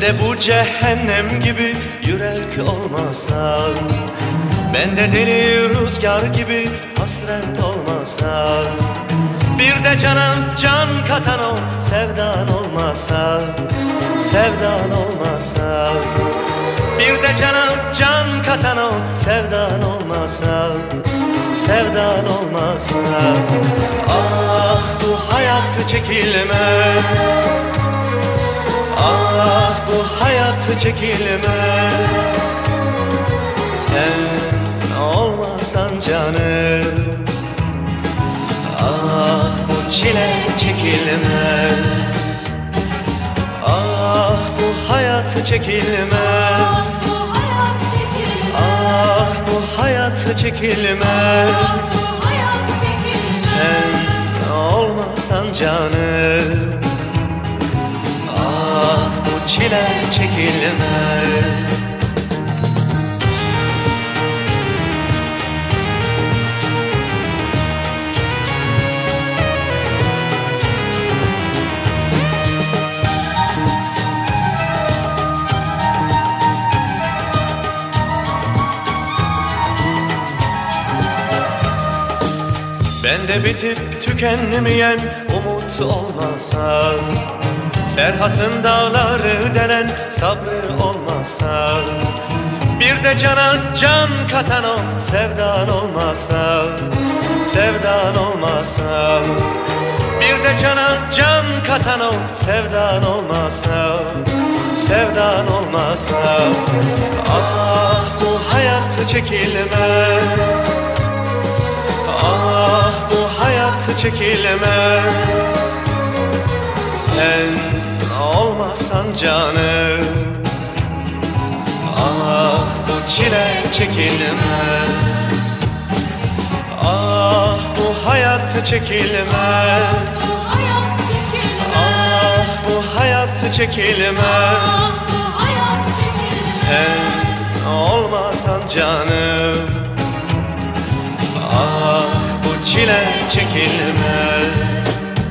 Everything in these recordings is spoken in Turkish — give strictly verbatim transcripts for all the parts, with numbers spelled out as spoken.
de bu cehennem gibi yürek olmasa, ben de deli rüzgar gibi hasret olmasa, bir de cana can katan o sevdan olmasa, sevdan olmasa, bir de cana can katan o sevdan olmasa, sevdan olmasa. Ah bu hayat çekilmez, ah bu hayat çekilmez, sen olmasan canım. Ah bu çile çekilmez, ah bu hayat çekilmez, ah bu hayat çekilmez, sen olmasan canım. Ah bu çile çekilmez. Ben de bitip tükenmeyen umut olmasa, Ferhat'ın dağları delen sabrı olmasa, bir de cana can katan o sevdan olmasa, sevdan olmasa, bir de cana can katan o sevdan olmasa, sevdan olmasa. Ah bu hayat çekilmez, ah bu hayat çekilmez, sen olmasan canım. Ah bu çile çekilmez, ah bu hayat çekilmez, ah bu hayat çekilmez, sen olmasan canım. Ah bu çile çekilmez.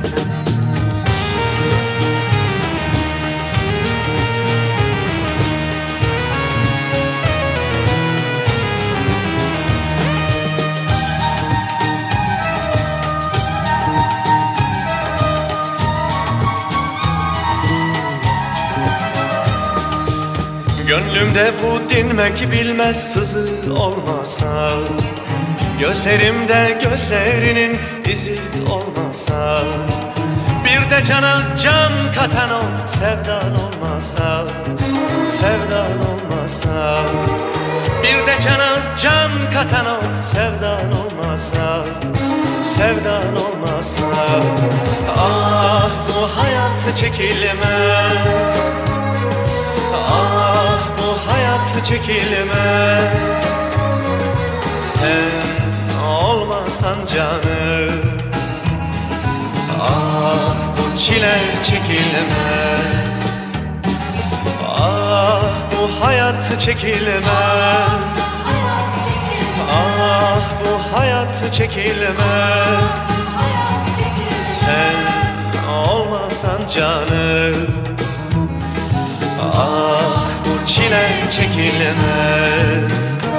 Gönlümde bu dinmek bilmez sızı olmasa, gözlerimde gözlerinin izi olmasa, bir de cana can katan o sevdan olmasa, sevdan olmasa, bir de cana can katan o sevdan olmasa, sevdan olmasa. Ah bu hayat çekilmez, ah bu hayat çekilmez, sen olmasan canım. Ah bu çile çekilmez, ah bu hayat çekilmez, ah bu hayat çekilmez, sen olmasan canım. Ah bu çile çekilmez.